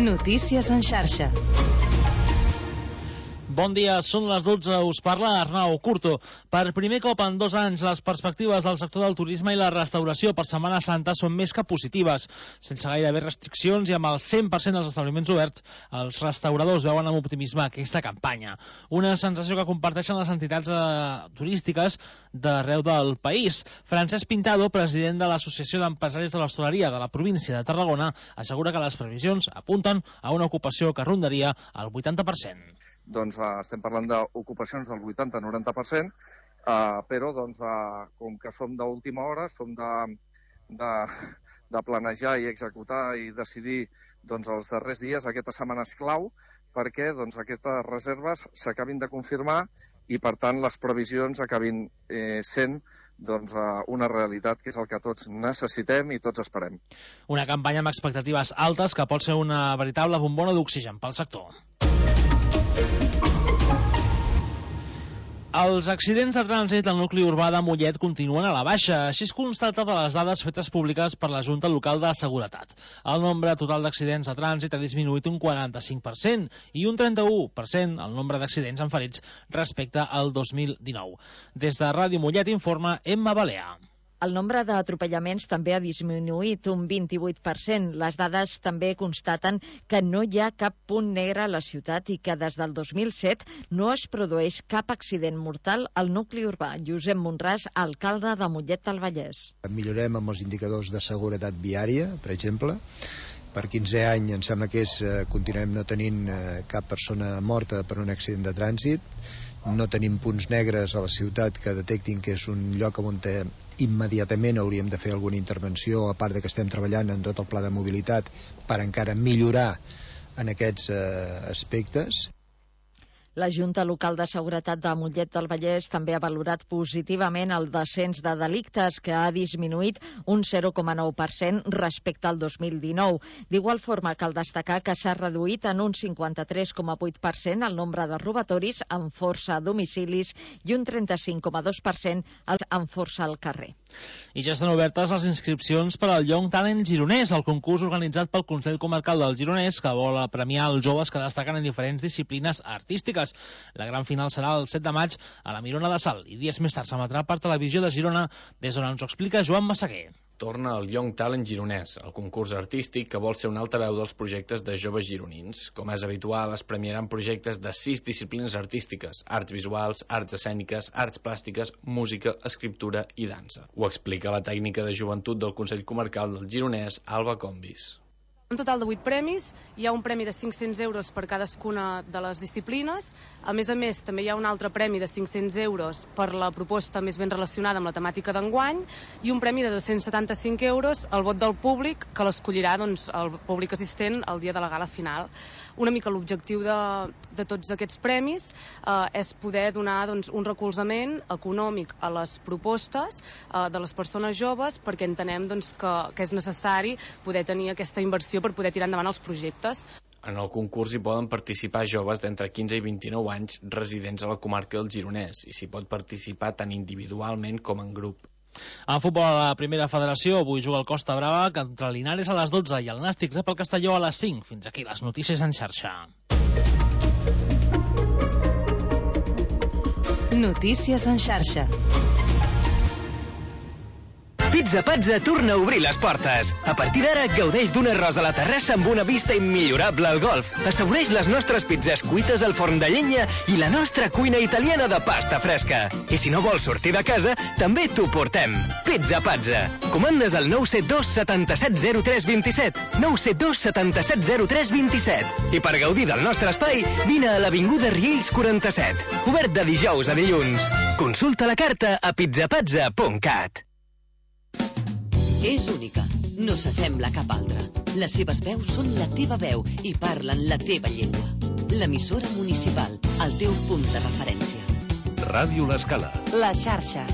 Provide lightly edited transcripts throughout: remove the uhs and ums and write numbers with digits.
Notícies en xarxa. Bon dia, són les 12, us parla Arnau Curto. Per primer cop en 2 anys, les perspectives del sector del turisme i la restauració per Setmana Santa són més que positives. Sense gairebé restriccions i amb el 100% dels establiments oberts, els restauradors veuen amb optimisme aquesta campanya. Una sensació que comparteixen les entitats turístiques d'arreu del país. Francesc Pintado, president de l'Associació d'Empresaris de l'Hostaleria de la província de Tarragona, assegura que les previsions apunten a una ocupació que rondaria el 80%. Doncs estem parlant d'ocupacions del 80-90%, però com que som d'última hora, som de planejar i executar i decidir els darrers dies, aquesta setmana és clau, perquè aquestes reserves s'acabin de confirmar i, per tant, les previsions acabin sent una realitat, que és el que tots necessitem i tots esperem. Una campanya amb expectatives altes que pot ser una veritable bombona d'oxigen pel sector. Els accidents de trànsit al nucli urbà de Mollet continuen a la baixa. Així es constata de les dades fetes públiques per la Junta Local de Seguretat. El nombre total d'accidents de trànsit ha disminuït un 45% i un 31% el nombre d'accidents amb ferits respecte al 2019. Des de Ràdio Mollet informa Emma Baleà. El nombre d'atropellaments també ha disminuït un 28%. Les dades també constaten que no hi ha cap punt negre a la ciutat i que des del 2007 no es produeix cap accident mortal al nucli urbà. Josep Monràs, alcalde de Mollet del Vallès. Millorem amb els indicadors de seguretat viària, per exemple. Per 15 anys em sembla que continuem no tenint cap persona morta per un accident de trànsit. No tenim punts negres a la ciutat que detectin que és un lloc on immediatament hauríem de fer alguna intervenció, a part de que estem treballant en tot el pla de mobilitat per encara millorar en aquests aspectes. La Junta Local de Seguretat de Mollet del Vallès també ha valorat positivament el descens de delictes, que ha disminuït un 0,9% respecte al 2019. D'igual forma, cal destacar que s'ha reduït en un 53,8% el nombre de robatoris amb força a domicilis i un 35,2% amb força al carrer. I ja estan obertes les inscripcions per al Young Talent gironès, el concurs organitzat pel Consell Comarcal del Gironès, que vol premiar els joves que destaquen en diferents disciplines artístiques. La gran final serà el 7 de maig a la Mirona de Salt i dies més tard s'emetrà per Televisió de Girona, des d'on ens ho explica Joan Massaguer. Torna el Young Talent gironès, el concurs artístic que vol ser un altaveu dels projectes de joves gironins. Com és habitual, es premiaran projectes de 6 disciplines artístiques: arts visuals, arts escèniques, arts plàstiques, música, escriptura i dansa. Ho explica la tècnica de joventut del Consell Comarcal del Gironès, Alba Combis. Un total de 8 premis, hi ha un premi de 500 euros per cadascuna de les disciplines. A més, també hi ha un altre premi de 500 euros per la proposta més ben relacionada amb la temàtica d'enguany i un premi de 275 euros al vot del públic, que l'escollirà el públic assistent el dia de la gala final. Una mica l'objectiu de tots aquests premis és poder donar un recolzament econòmic a les propostes de les persones joves, perquè entenem que és necessari poder tenir aquesta inversió per poder tirar endavant els projectes. En el concurs hi poden participar joves d'entre 15 i 29 anys residents a la comarca del Gironès i s'hi pot participar tant individualment com en grup. En futbol a la primera federació, avui juga el Costa Brava contra l'Linares a les 12 i el Nàstic rep el Castelló a les 5. Fins aquí les notícies en xarxa. Notícies en xarxa. Pizza Pazza torna a obrir les portes. A partir d'ara, gaudeix d'un arròs a la terrassa amb una vista immillorable al golf. Assaboreix les nostres pizzas cuites al forn de llenya i la nostra cuina italiana de pasta fresca. I si no vols sortir de casa, també t'ho portem. Pizza Pazza. Comandes al 972 77 03 27. 972 77 03 27. I per gaudir del nostre espai, vine a l'Avinguda Riells 47. Obert de dijous a dilluns. Consulta la carta a pizzapazza.cat. És única, no s'assembla a cap altra. Les seves veus són la teva veu i parlen la teva llengua. L'emissora municipal, el teu punt de referència. Ràdio L'Escala. La xarxa.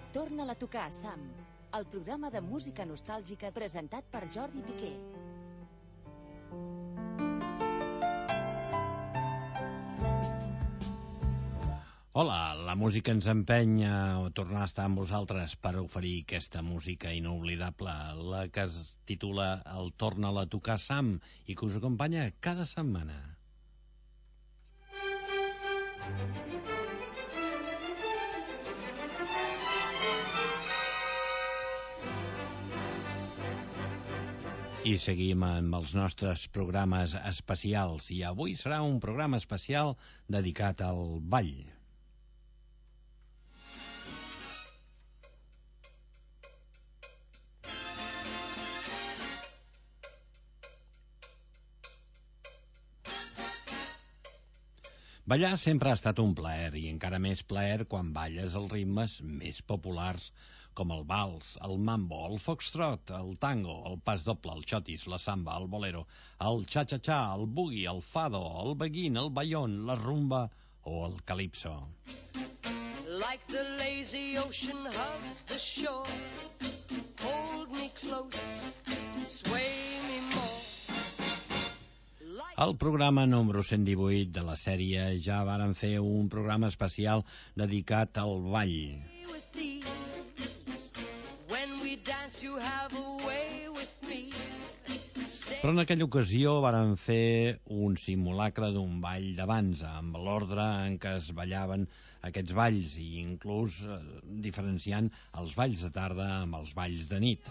Torna-la a tocar, Sam, el programa de música nostàlgica presentat per Jordi Piqué. Hola, la música ens empeny a tornar a estar amb vosaltres per oferir aquesta música inoblidable, la que es titula El Torna-la a tocar, Sam, i que us acompanya cada setmana. I seguim amb els nostres programes especials, i avui serà un programa especial dedicat al ball. Ballar sempre ha estat un plaer, i encara més plaer quan balles els ritmes més populars, com el vals, el mambo, el foxtrot, el tango, el pas doble, el xotis, la samba, el bolero, el cha-cha-cha, el boogie, el fado, el beguín, el ballon, la rumba o el calipso. Like the lazy ocean hugs the shore, hold me close, sway me more. Al programa número 118 de la sèrie ja varen fer un programa especial dedicat al ball. Però en aquella ocasió varen fer un simulacre d'un ball de dansa, amb l'ordre en què es ballaven aquests balls, i inclús diferenciant els balls de tarda amb els balls de nit.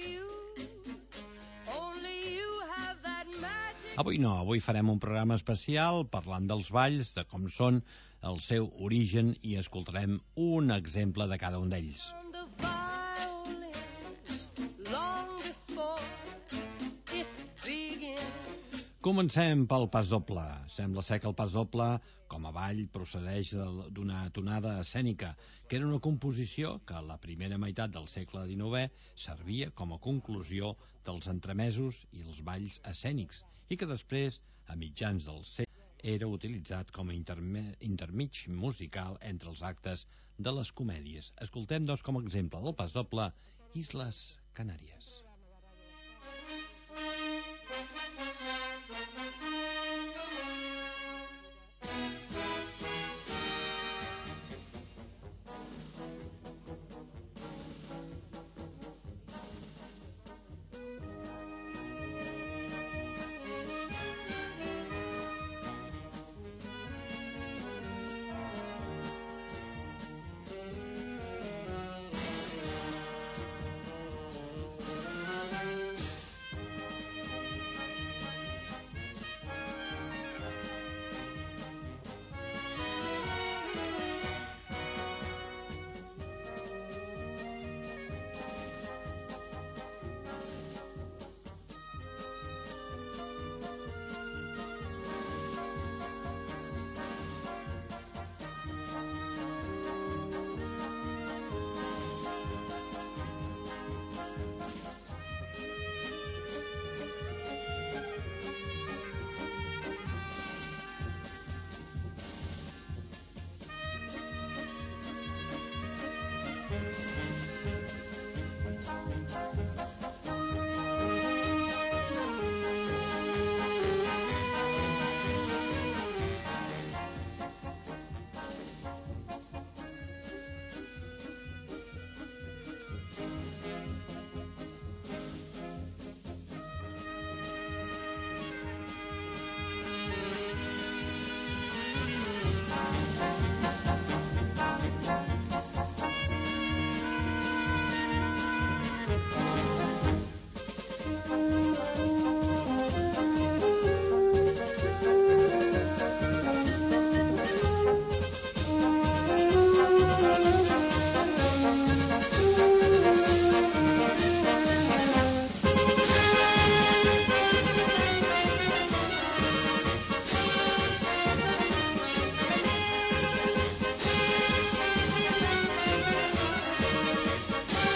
Avui no, avui farem un programa especial parlant dels balls, de com són, el seu origen, i escoltarem un exemple de cada un d'ells. Comencem pel pas doble. Sembla ser que el pas doble, com a ball, procedeix d'una tonada escènica, que era una composició que a la primera meitat del segle XIX servia com a conclusió dels entremesos i els balls escènics, i que després, a mitjans del segle, era utilitzat com a intermig musical entre els actes de les comèdies. Escoltem, doncs, com a exemple del pas doble, Isles Canàries.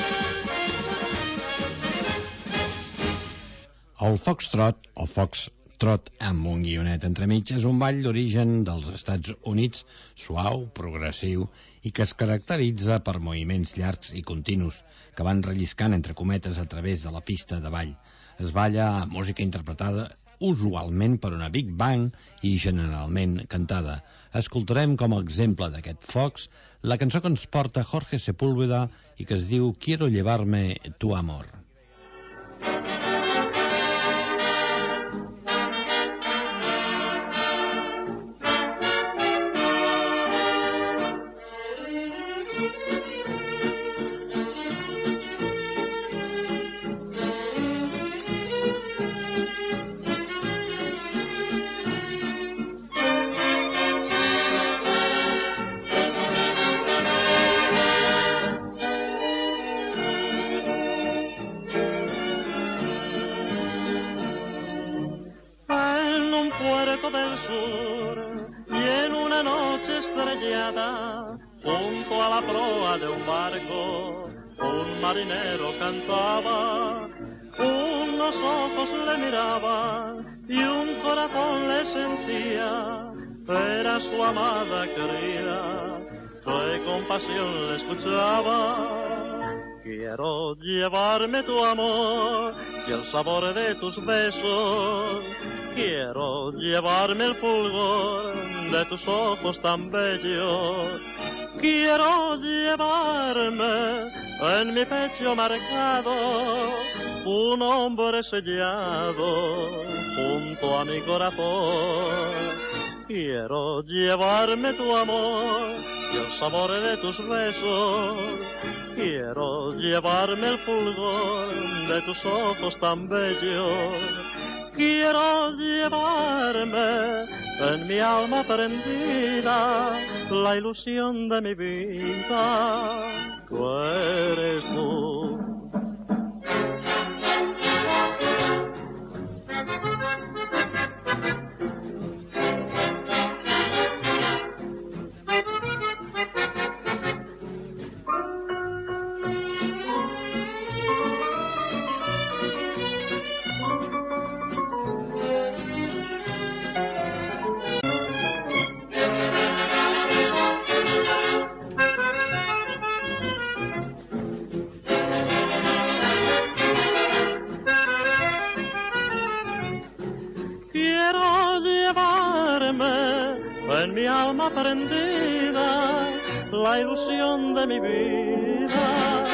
El foxtrot, o foxtrot, Trot amb un guionet entremig és un ball d'origen dels Estats Units, suau, progressiu i que es caracteritza per moviments llargs i continus que van relliscant entre cometes a través de la pista de ball. Es balla amb música interpretada usualment per una big band i generalment cantada. Escoltarem com a exemple d'aquest fox la cançó que ens porta Jorge Sepúlveda i que es diu Quiero llevarme tu amor. Del sur y en una noche estrellada junto a la proa de un barco un marinero cantaba, unos ojos le miraban y un corazón le sentía, era su amada querida que con pasión le escuchaba. Quiero llevarme tu amor y el sabor de tus besos. Quiero llevarme el fulgor de tus ojos tan bellos. Quiero llevarme en mi pecho marcado un hombre sellado junto a mi corazón. Quiero llevarme tu amor y el sabor de tus besos. Quiero llevarme el fulgor de tus ojos tan bellos. Quiero llevarme en mi alma prendida la ilusión de mi vida, que eres tú. En mi alma prendida la ilusión de mi vida,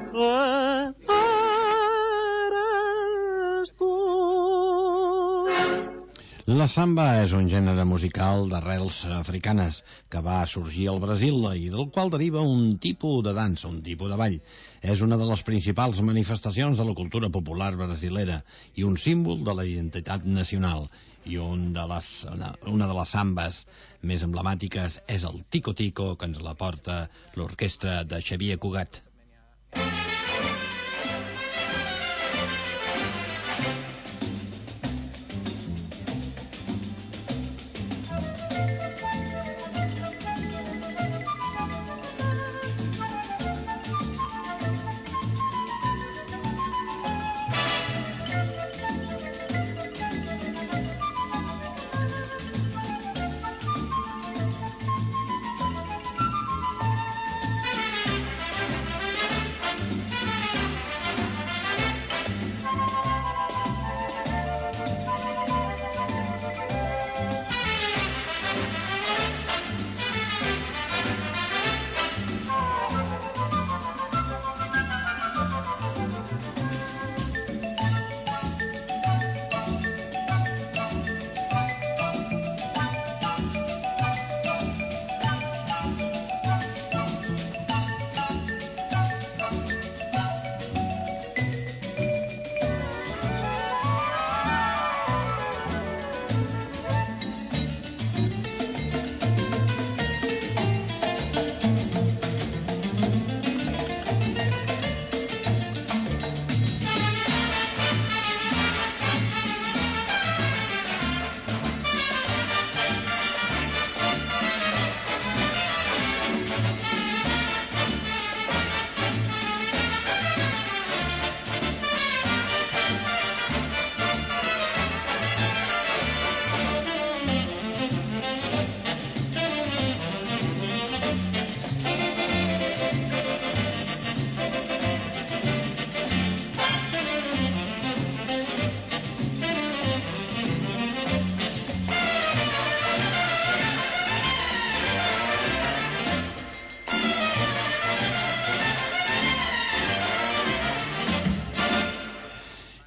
eres tú. La samba és un gènere musical d'arrels africanes que va sorgir al Brasil i del qual deriva un tipus de dansa, un tipus de ball. És una de les principals manifestacions de la cultura popular brasilera i un símbol de la identitat nacional. I una de les sambes més emblemàtiques és el Tico Tico, que ens la porta l'orquestra de Xavier Cugat.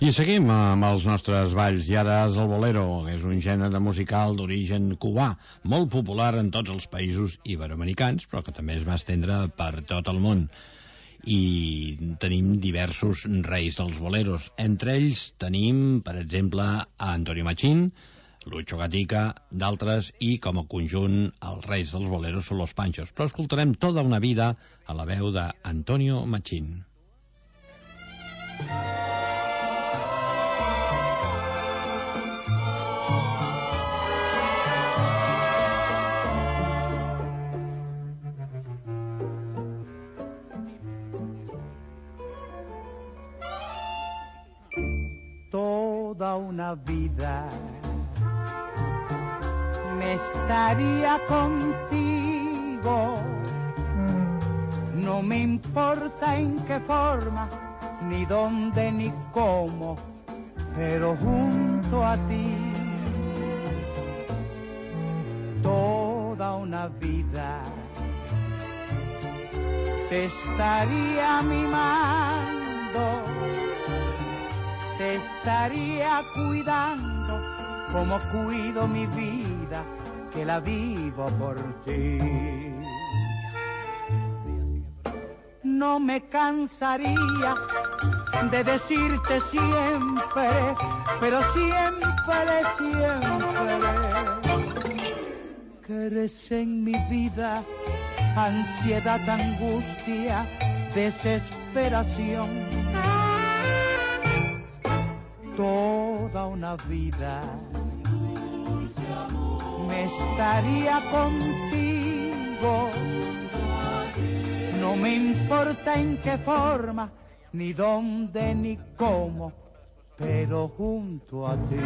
I seguim amb els nostres balls, i ara és el bolero, que és un gènere musical d'origen cubà, molt popular en tots els països iberoamericans, però que també es va estendre per tot el món. I tenim diversos reis dels boleros. Entre ells tenim, per exemple, a Antonio Machín, Lucho Gatica, d'altres, i com a conjunt els reis dels boleros són los Panchos. Però escoltarem Toda una vida a la veu d'Antonio Machín. Toda una vida me estaría contigo, no me importa en qué forma, ni dónde ni cómo, pero junto a ti. Toda una vida te estaría mimando, te estaría cuidando como cuido mi vida, que la vivo por ti. No me cansaría de decirte siempre, pero siempre, siempre, que eres en mi vida ansiedad, angustia, desesperación. Toda una vida me estaría contigo, no me importa en qué forma, ni dónde ni cómo, pero junto a ti.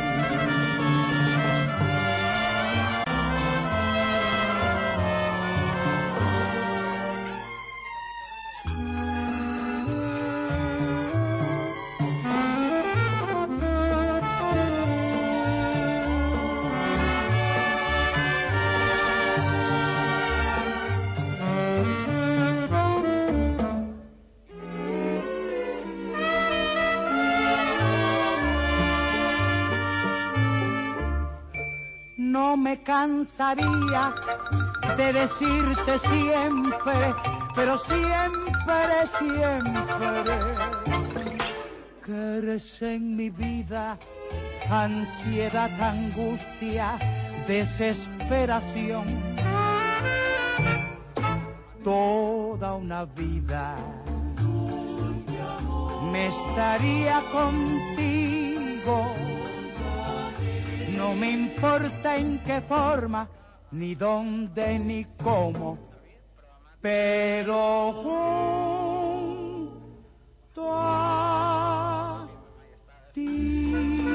No me cansaría de decirte siempre, pero siempre, siempre, que eres en mi vida ansiedad, angustia, desesperación. Toda una vida me estaría contigo, no me importa en qué forma, ni dónde ni cómo, pero junto a ti.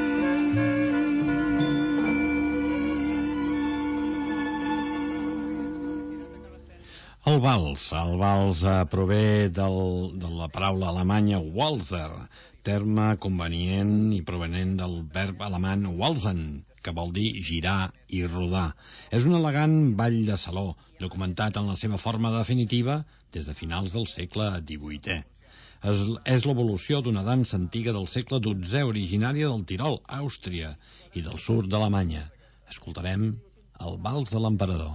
El vals prové de la paraula alemanya Walzer, terme convenient i provenent del verb alemany walzen, que vol dir girar i rodar. És un elegant ball de saló, documentat en la seva forma definitiva des de finals del segle XVIII. És l'evolució d'una dansa antiga del segle XII, originària del Tirol, Àustria, i del sud d'Alemanya. Escoltarem el vals de l'emperador.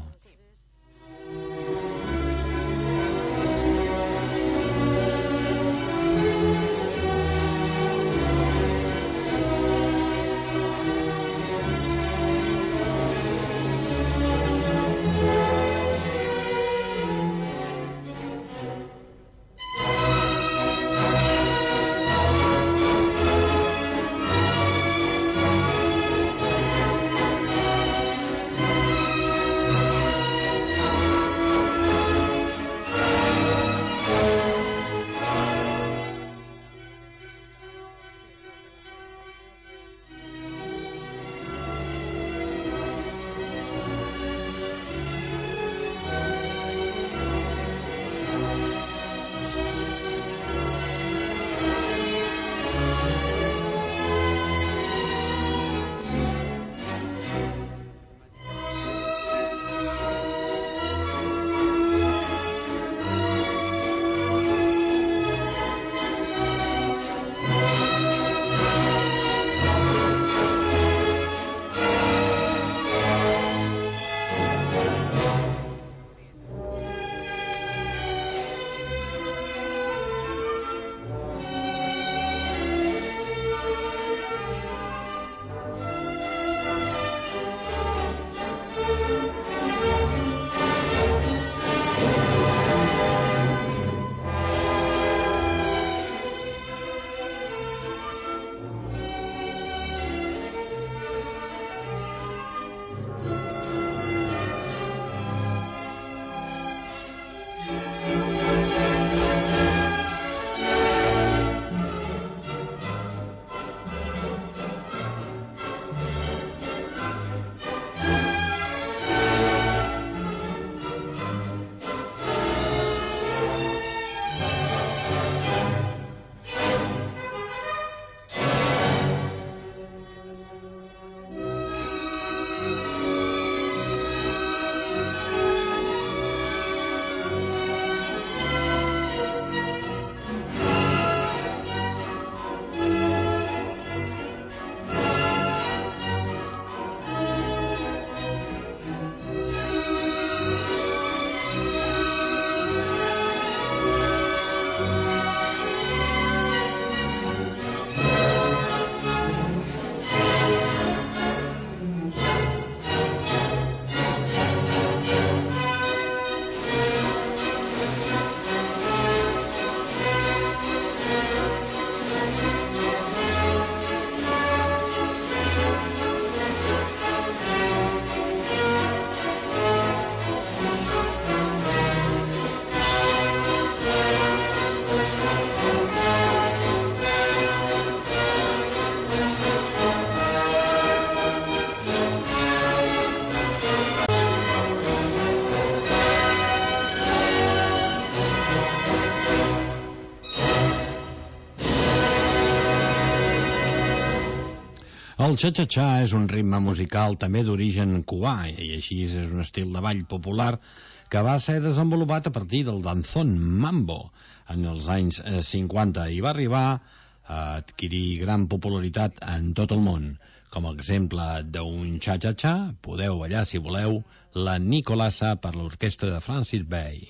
El cha-cha-cha és un ritme musical també d'origen cubà i així és un estil de ball popular que va ser desenvolupat a partir del danzón mambo en els anys 50 i va arribar a adquirir gran popularitat en tot el món. Com a exemple d'un cha-cha-cha podeu ballar, si voleu, la Nicolasa per l'orquestra de Francis Bay.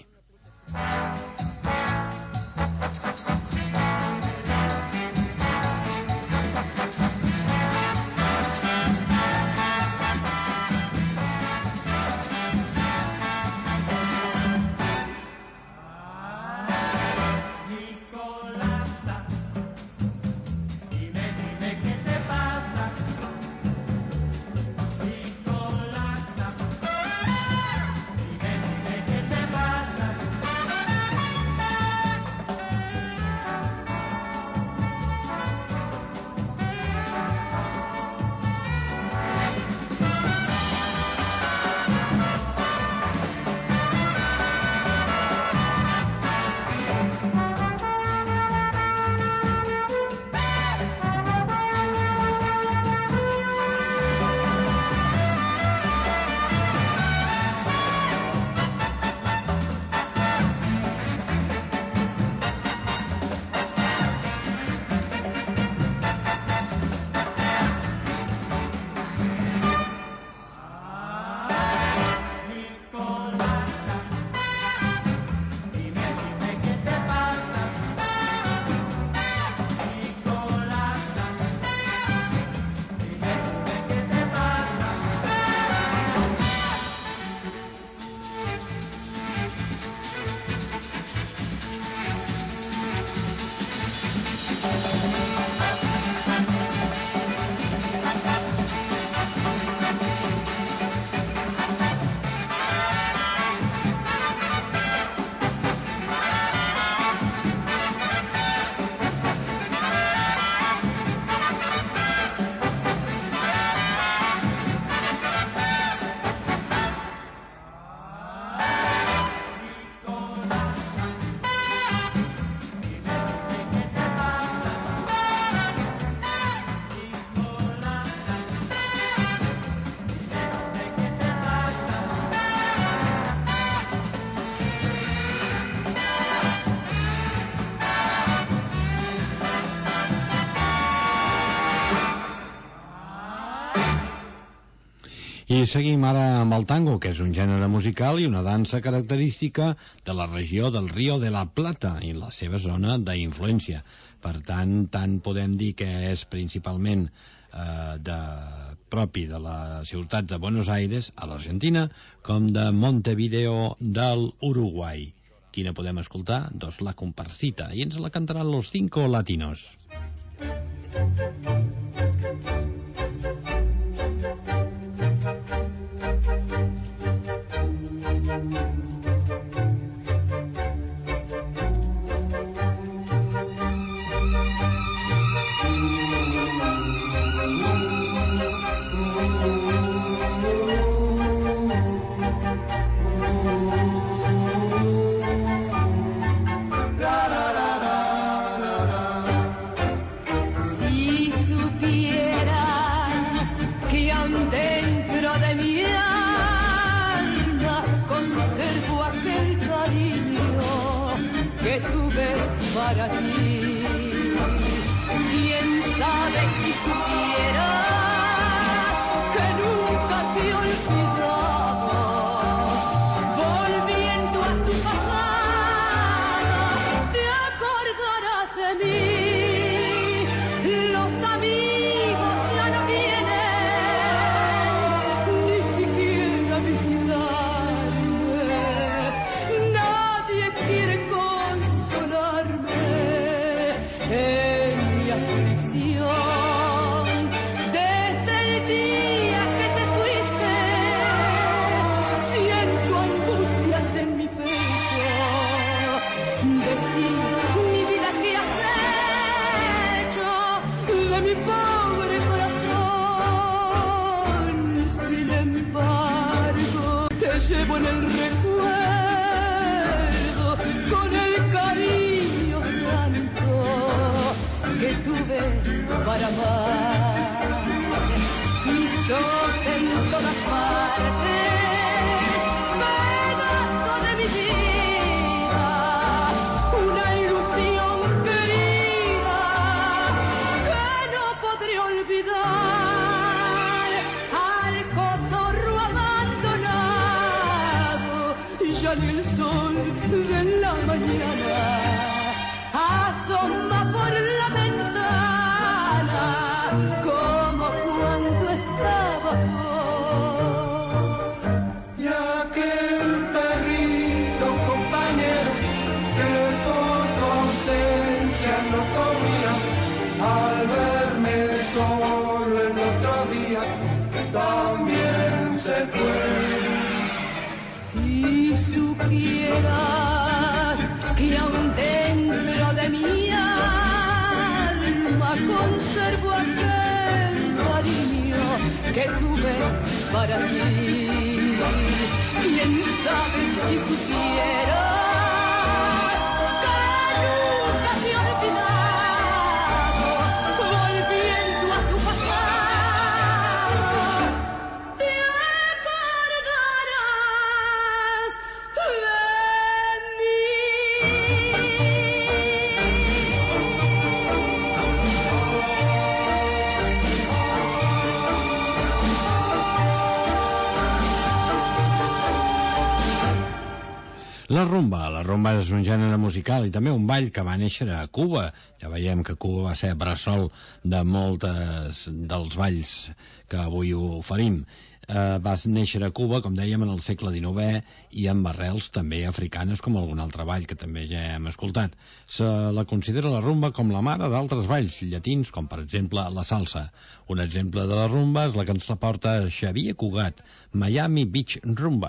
I seguim ara amb el tango, que és un gènere musical i una dansa característica de la regió del Río de la Plata i la seva zona d'influència. Per tant podem dir que és principalment propi de la ciutat de Buenos Aires, a l'Argentina, com de Montevideo del Uruguai. Quina podem escoltar? Doncs la Comparsita, i ens la cantaran los 5 latinos. Para ti, quién sabe si supieras que nunca te he olvidado, volviendo a tu pasado, te acordarás de mí. Los amigos ya no vienen, ni siquiera a visitarme, nadie quiere consolarme en mi aflicción. Desde el día que te fuiste, siento angustias en mi pecho. Decir, mi vida, ¿qué has hecho de mi pobre corazón? Sin embargo, te llevo en el recuerdo con el cariño santo que tuve para amar. sos en todas partes, pedazo de mi vida, una ilusión querida que no podré olvidar, al cotorro abandonado, ya ni el sol de la mañana asoma por la ventana como cuando estaba y aquel perrito compañero que por tu ausencia no comía, al verme solo el otro día también se fue. Si supieras que aún dentro de mi alma conservo aquel cariño que tuve para ti. Quién sabe si supieras que nunca te he olvidado, volviendo a tu pasado, te acordarás de mí. La rumba és un gènere musical i també un ball que va néixer a Cuba. Ja veiem que Cuba va ser bressol de moltes dels balls que avui oferim. Va néixer a Cuba, com dèiem, en el segle XIX i amb arrels també africanes, com algun altre ball que també ja hem escoltat. Se la considera la rumba com la mare d'altres balls llatins, com per exemple la salsa. Un exemple de la rumba és la que ens aporta Xavier Cugat, Miami Beach Rumba.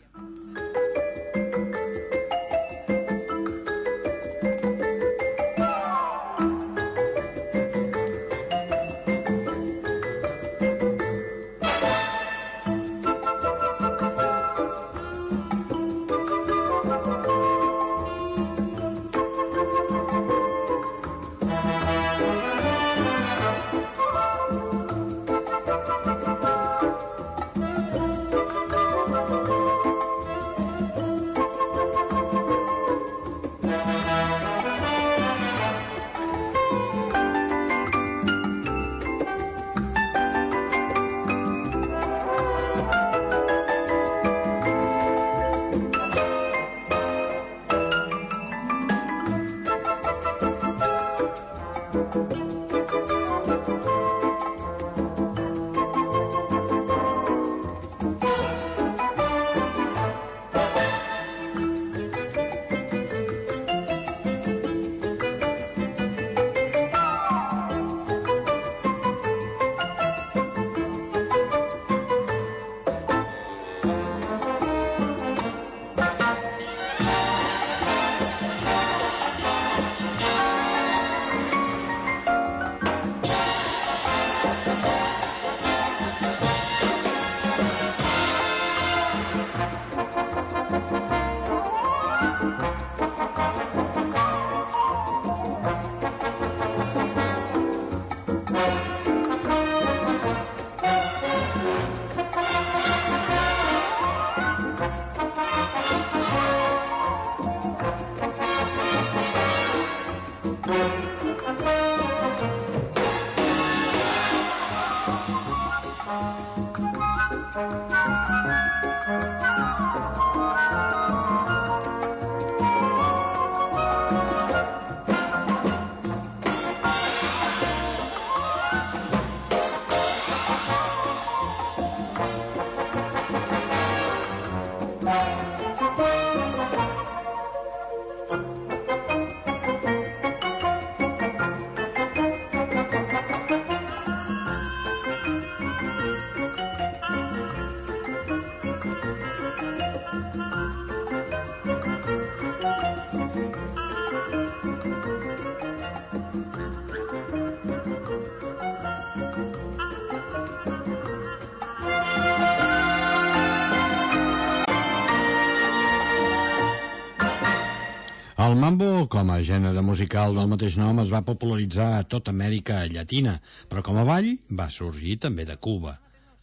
El mambo, com a gènere musical del mateix nom, es va popularitzar a tota Amèrica Llatina, però com a ball va sorgir també de Cuba.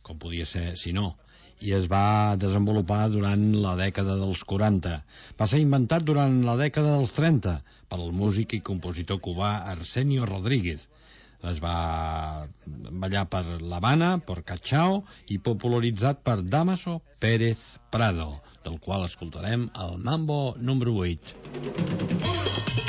com podia ser si no, i es va desenvolupar durant la dècada dels 40. Va ser inventat durant la dècada dels 30 per el músic i compositor cubà Arsenio Rodríguez. Es va ballar per l'Havana, per Cachao i popularitzat per Damaso Pérez Prado, del qual escoltarem el Mambo número 8.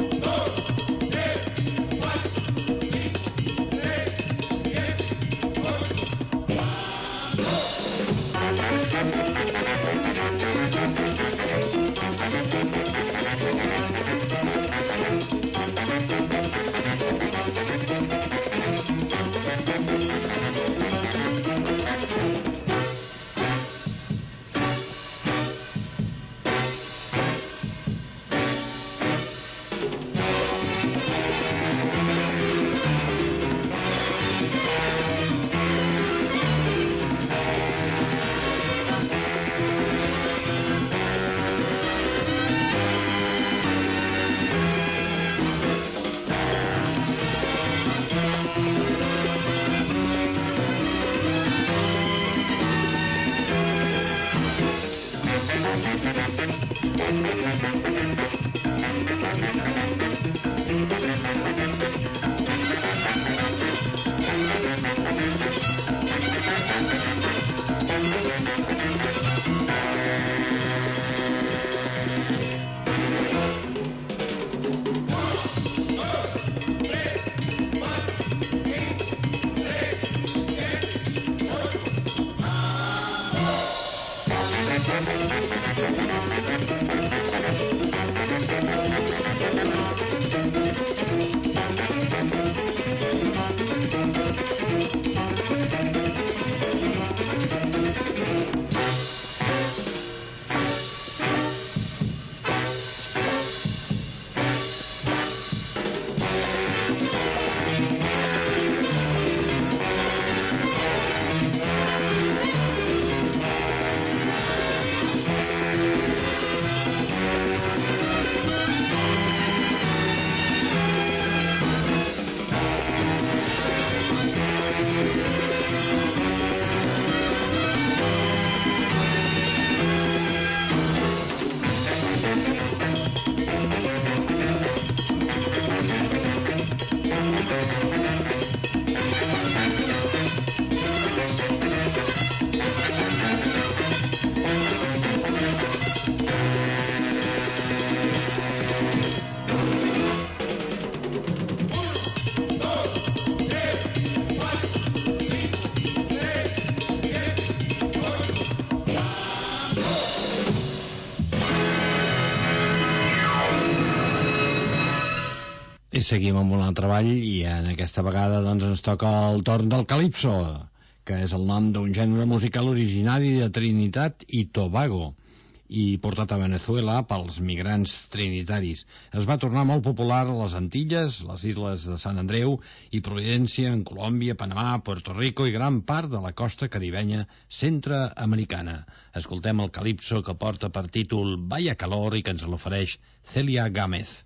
I seguim amb un altre ball i en aquesta vegada doncs, ens toca el torn del Calipso, que és el nom d'un gènere musical originari de Trinitat i Tobago i portat a Venezuela pels migrants trinitaris. Es va tornar molt popular a les Antilles, les Isles de Sant Andreu i Providència, en Colòmbia, Panamà, Puerto Rico i gran part de la costa caribenya centreamericana. Escoltem el Calipso, que porta per títol Vaya Calor i que ens l'ofereix Celia Gámez.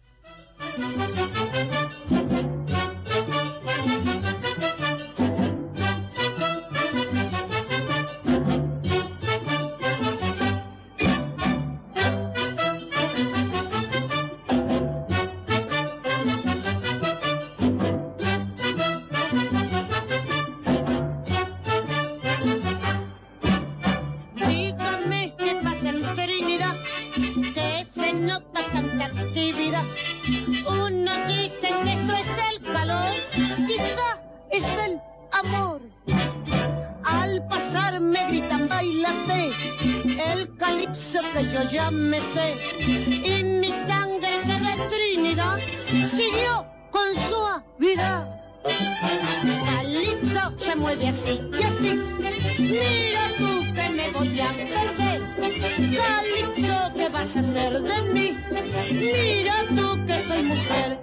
Dígame qué pasa en Trinidad, que se nota tanta actividad. Uno dice que esto es el calor, quizá es el amor. Al pasar me gritan bailate, el calipso que yo ya me sé. Y mi sangre que de Trinidad siguió con suavidad. Calipso se mueve así y así, mira tú que me voy a perder. Calipso, ¿qué vas a hacer de mí? Mira tú que soy mujer.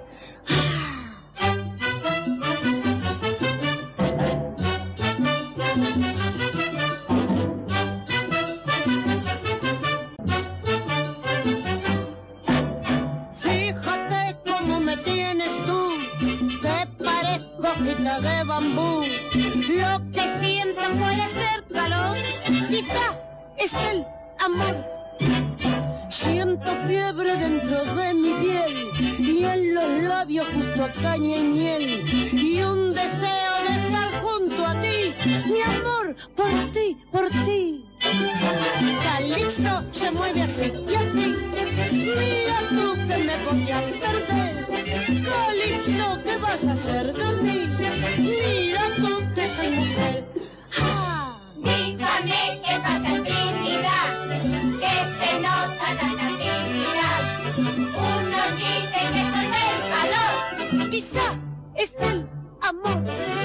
Fíjate cómo me tienes tú, que parezco hojita de bambú. Lo que siento puede ser calor. Quizá es el amor. Siento fiebre dentro de mi piel y en los labios justo a caña y miel y un deseo de estar junto a ti, mi amor, por ti, por ti. Calipso se mueve así y así. Mira tú que me voy a perder. Calipso, ¿qué vas a hacer de mí? Mira tú que soy mujer. ¡Ah! Dígame qué pasa en ti, vida, que se nota tanta actividad. Unos dicen que esto es el calor. Quizá es el amor.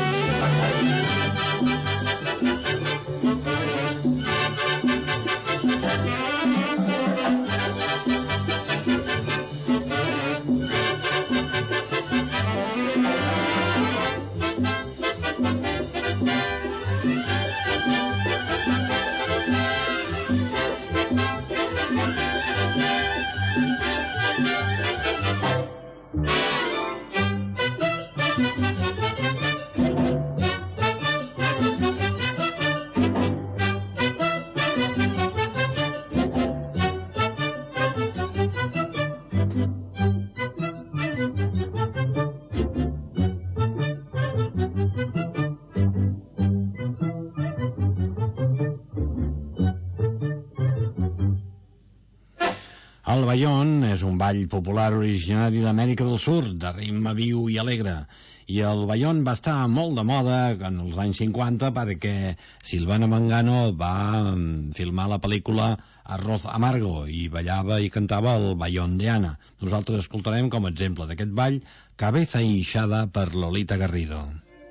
El ballon és un ball popular originari d'Amèrica del Sud, de ritme viu i alegre. I el ballon va estar molt de moda en els anys 50 perquè Silvana Mangano va filmar la pel·lícula Arroz Amargo i ballava i cantava el ballon de Ana. Nosaltres escoltarem com a exemple d'aquest ball Cabeza hinchada per Lolita Garrido.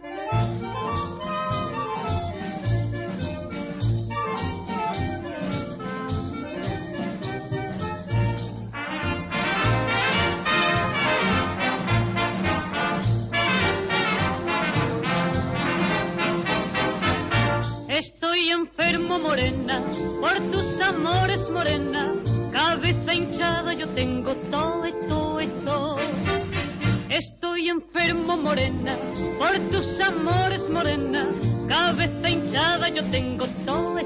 Estoy enfermo, morena, por tus amores, morena. Cabeza hinchada, yo tengo todo. Estoy enfermo, morena, por tus amores, morena. Cabeza hinchada, yo tengo todo.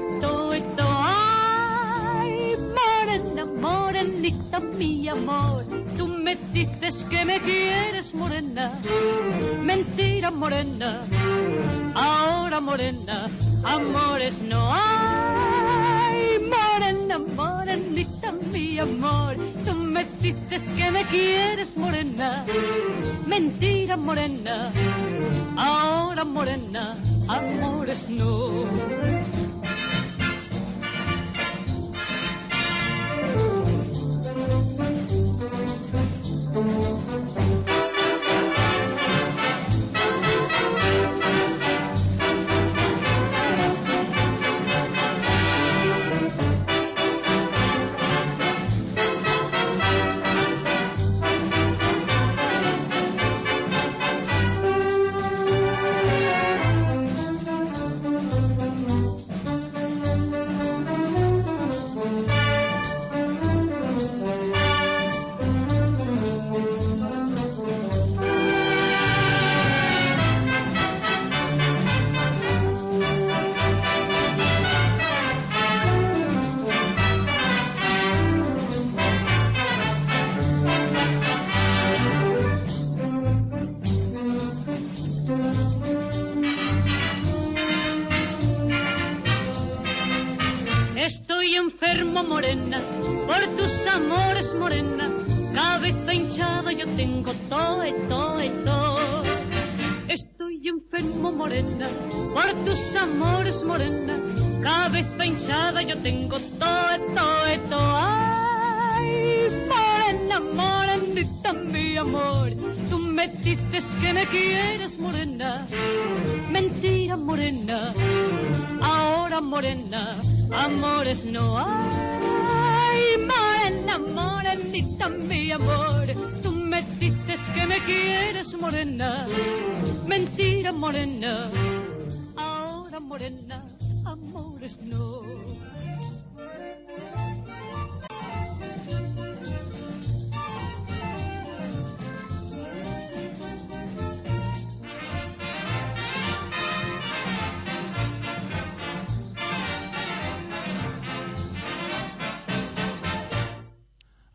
Ay, morena, morenita, mi amor. Tú me dices que me quieres, morena. Mentira, morena. Ahora, morena, amores no hay. Morena, morenita, mi amor. Tú me dices que me quieres, morena. Mentira, morena. Ahora, morena, amores no. Estoy enfermo, morena, por tus amores, morena. Cabeza hinchada, yo tengo todo. Estoy enfermo, morena, por tus amores, morena. Cabeza hinchada, yo tengo todo. Ay, morena, morenita, mi amor. Tú me dices que me quieres, morena. Mentira, morena. Ahora, morena, amores no hay. Morena, morenita, mi amor. Tú me dices que me quieres, morena. Mentira, morena. Ahora, morena, amores no.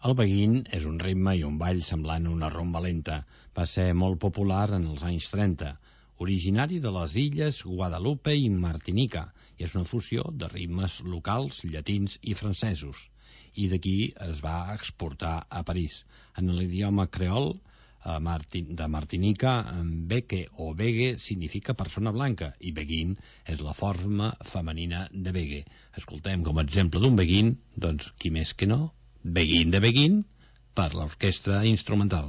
El beguín és un ritme i un ball semblant a una rumba lenta. Va ser molt popular en els anys 30, originari de les illes Guadalupe i Martinica, i és una fusió de ritmes locals, llatins i francesos. I d'aquí es va exportar a París. En l'idioma creol de Martinica, beque o begue significa persona blanca i beguín és la forma femenina de begue. Escoltem com a exemple d'un beguín, doncs qui més que no, Beguín de Beguín per l'orquestra instrumental.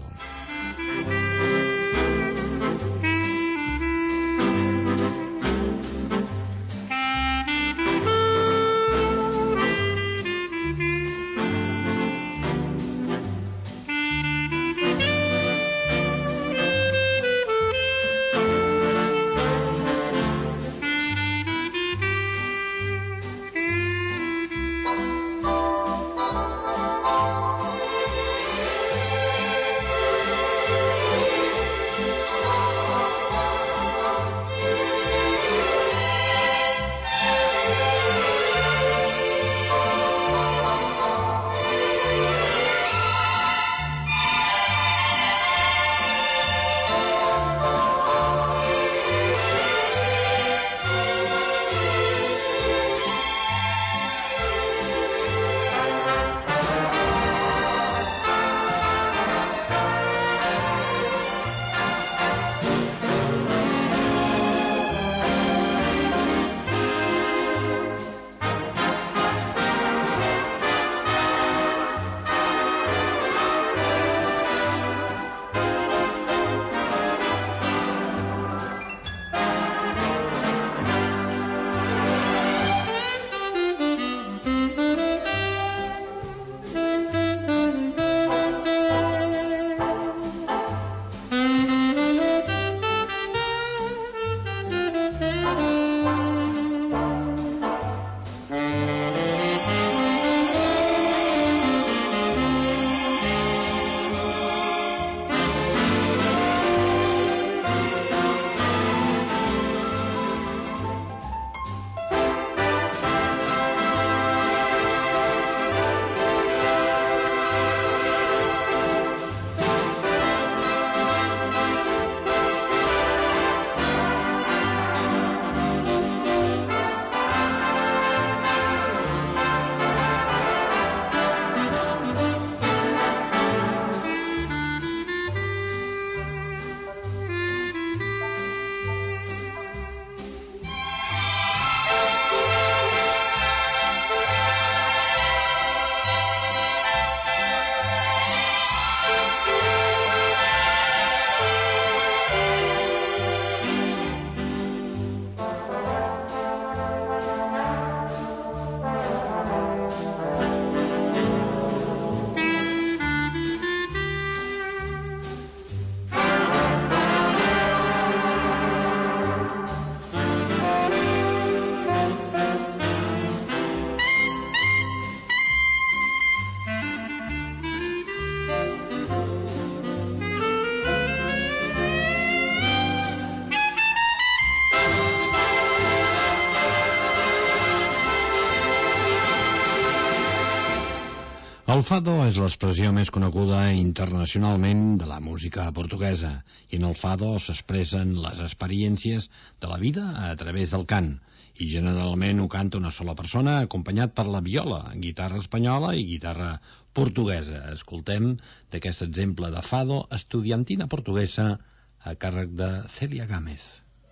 El fado és l'expressió més coneguda internacionalment de la música portuguesa, i en el fado s'expressen les experiències de la vida a través del cant, i generalment ho canta una sola persona acompanyat per la viola, guitarra espanyola i guitarra portuguesa. Escoltem d'aquest exemple de fado estudiantina portuguesa a càrrec de Célia Gámez.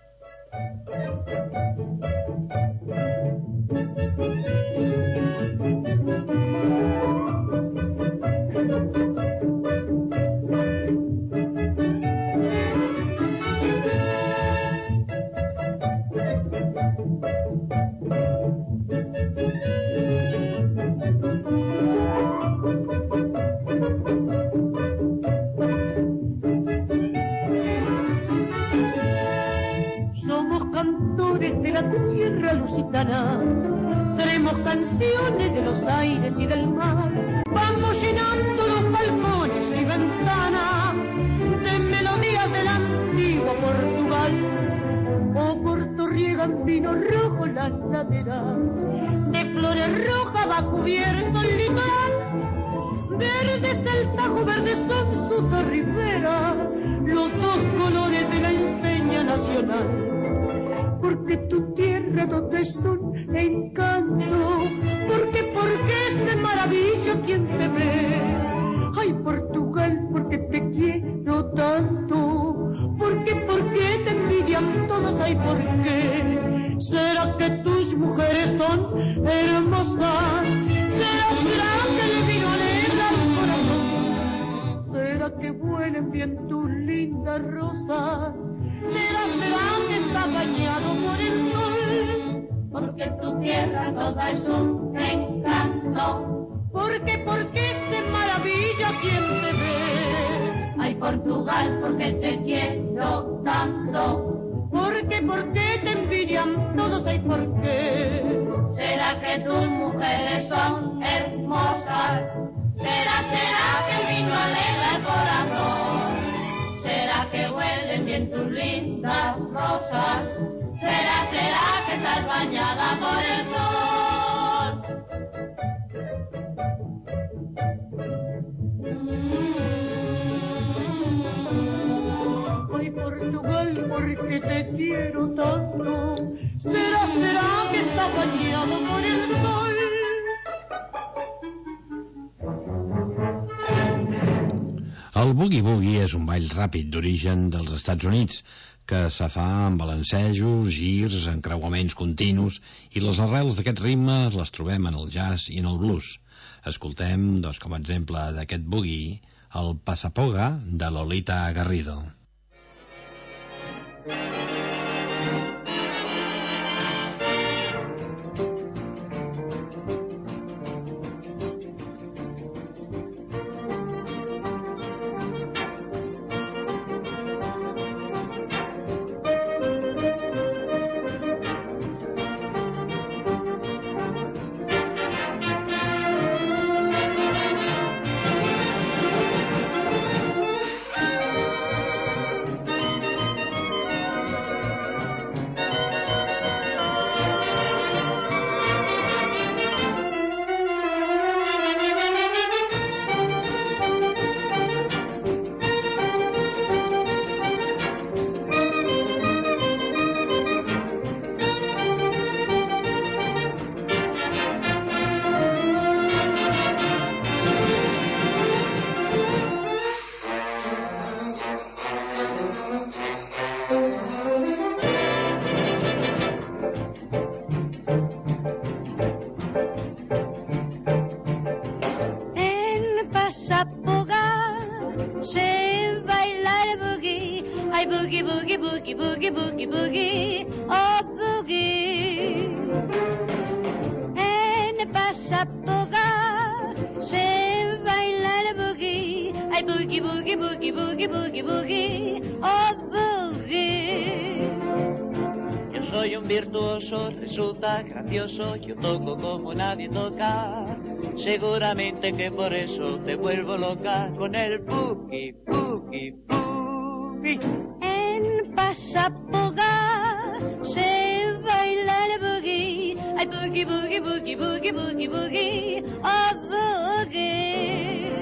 Traemos canciones de los aires y del mar, vamos llenando los balcones y ventanas de melodías del antiguo Portugal. O Porto riegan vino rojo la ladera, de flores rojas va cubierto el litoral, verde desde el Tajo Verde son sus riberas, los dos colores de la enseña nacional. Porque tu tierra donde es un encanto, porque es de maravilla quien te ve. Ay, Portugal, porque te quiero tanto, porque te envidian todos, ay, ¿por qué? ¿Será que tus mujeres son hermosas? ¿Será que el vino alegra el corazón? ¿Será que huelen bien tus lindas rosas? ¿Será que está bañado por el sol? Porque tu tierra toda es un encanto. Porque es de maravilla quien te ve. Ay, Portugal, porque te quiero tanto. Porque te envidian todos, ay, ¿por qué? ¿Será que tus mujeres son hermosas? ¿Será que el vino alegra el corazón? ¿Será que huelen bien tus lindas rosas? ¿Será que estás bañada por el sol? Ay, Portugal, porque te quiero tanto. ¿Será que estás bañado por el sol? El boogie-boogie és un ball ràpid d'origen dels Estats Units que se fa amb balancejos, girs, encreuaments continus, i les arrels d'aquest ritme les trobem en el jazz i en el blues. Escoltem, doncs, com a exemple d'aquest boogie, el Pasapoga de Lolita Garrido. Resulta gracioso, yo toco como nadie toca. Seguramente que por eso te vuelvo loca con el boogie, boogie, boogie. En Pasapoga se baila el boogie. Ay, boogie, boogie, boogie, boogie, boogie, boogie. Oh, boogie.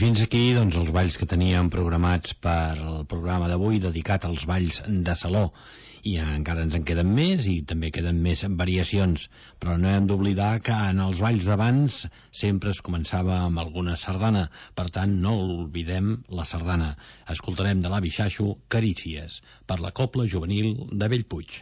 fins aquí doncs, els balls que teníem programats per el programa d'avui dedicat als balls de saló. I encara ens en queden més i també queden més variacions, però no hem d'oblidar que en els balls d'abans sempre es començava amb alguna sardana, per tant no oblidem la sardana. Escoltarem de l'avi Xaxo Carícies per la Cobla Juvenil de Bellpuig.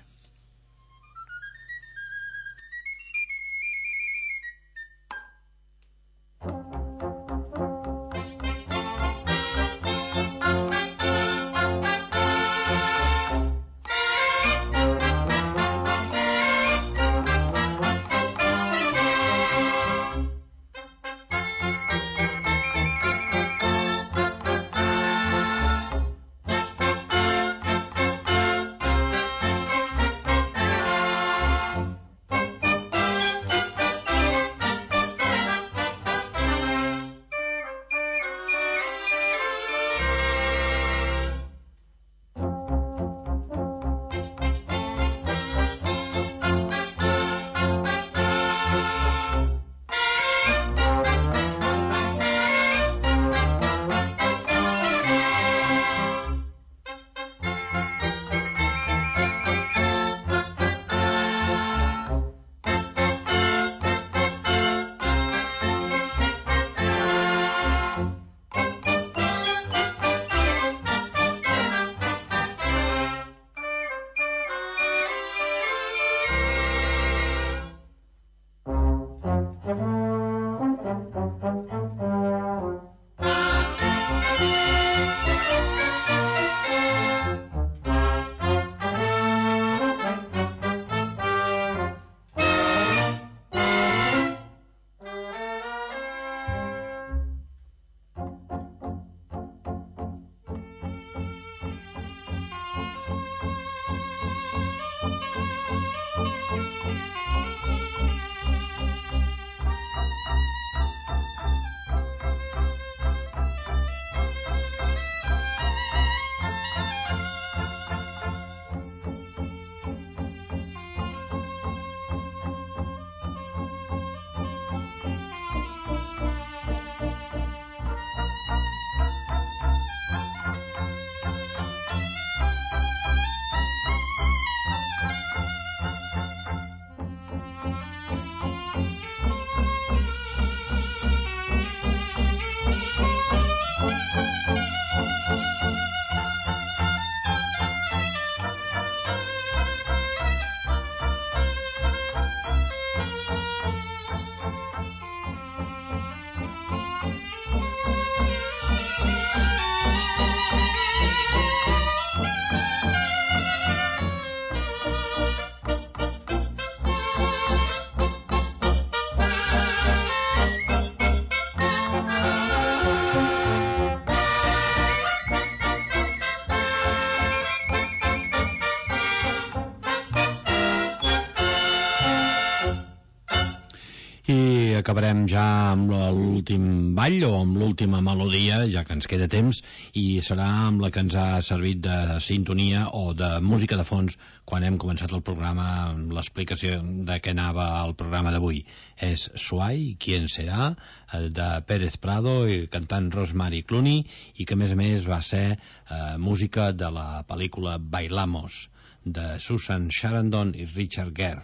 Acabarem ja amb l'últim ball o amb l'última melodia, ja que ens queda temps, i serà amb la que ens ha servit de sintonia o de música de fons quan hem començat el programa, amb l'explicació de què anava el programa d'avui. És Suai, ¿Quién será?, de Pérez Prado, i cantant Rosemary Clooney, i que a més va ser música de la pel·lícula Bailamos, de Susan Sarandon i Richard Gere.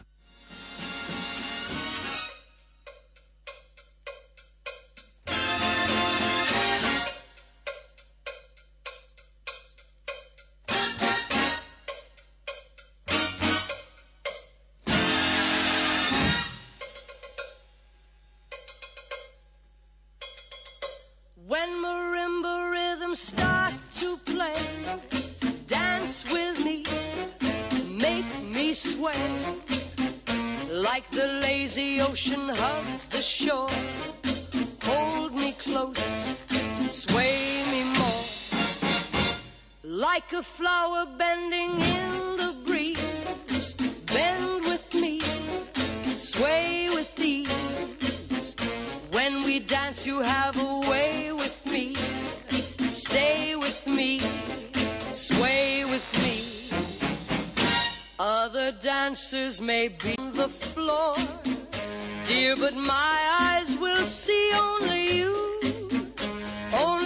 Ocean hugs the shore. Hold me close, sway me more. Like a flower bending in the breeze. Bend with me, sway with ease. When we dance, you have a way with me. Stay with me, sway with me. Other dancers may be on the floor, dear, but my eyes will see only you. Only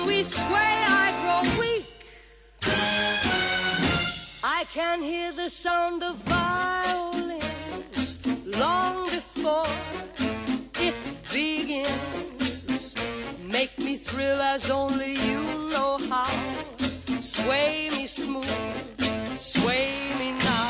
When we sway, I grow weak. I can hear the sound of violins long before it begins. Make me thrill as only you know how. Sway me smooth, sway me now.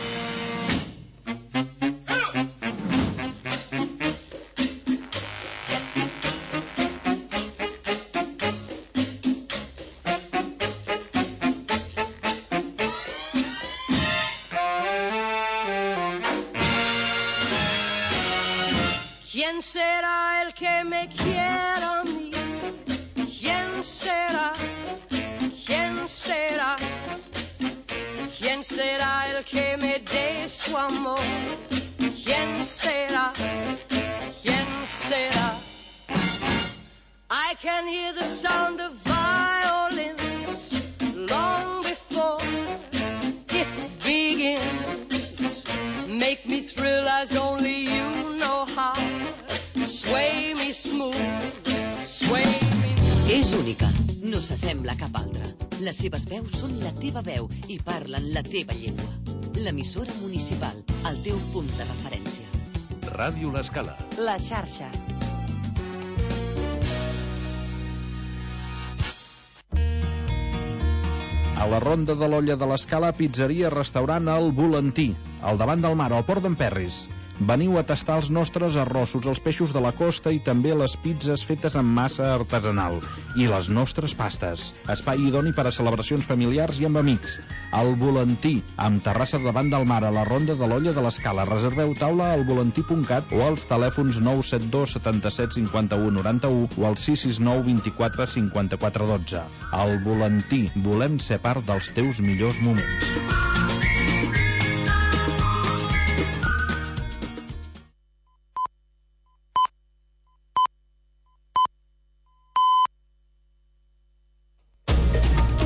¿Quién será el que me quiera a mí? ¿Quién será? ¿Quién será? ¿Quién será el que me dé su amor? ¿Quién será? ¿Quién será? I can hear the sound of violins long before it begins. Make me thrill as only you know how. Sway me smooth, sway me. És única, no s'assembla a cap altra. Les seves veus són la teva veu i parlen la teva llengua. L'emissora municipal, el teu punt de referència. Ràdio L'Escala. La xarxa. A la Ronda de l'Olla de l'Escala, pizzeria restaurant El Volantí, al davant del mar, al Port d'en Perris. Veniu a tastar els nostres arrossos, els peixos de la costa i també les pizzas fetes amb massa artesanal. I les nostres pastes. Espai idoni per a celebracions familiars i amb amics. El Volantí, amb terrassa davant del mar, a la Ronda de l'Olla de l'Escala. Reserveu taula al volantí.cat o als telèfons 972 77 51 91 o al 669 24 54 12. El Volantí, volem ser part dels teus millors moments.